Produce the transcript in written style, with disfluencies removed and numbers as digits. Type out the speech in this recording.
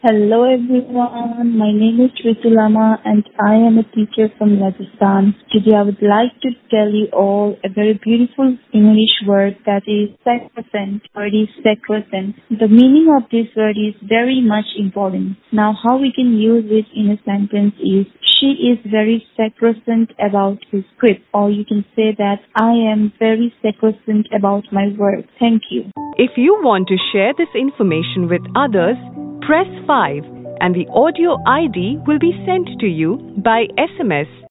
Hello everyone, my name is Ritulama and I am a teacher from Rajasthan. Today I would like to tell you all a very beautiful English word that is sacrosanct or it is sacrosanct. The meaning of this word is very much important. Now how we can use it in a sentence is she is very sacrosanct about his script, or you can say that I am very sacrosanct about my work. Thank you. If you want to share this information with others, press 5 and the audio ID will be sent to you by SMS.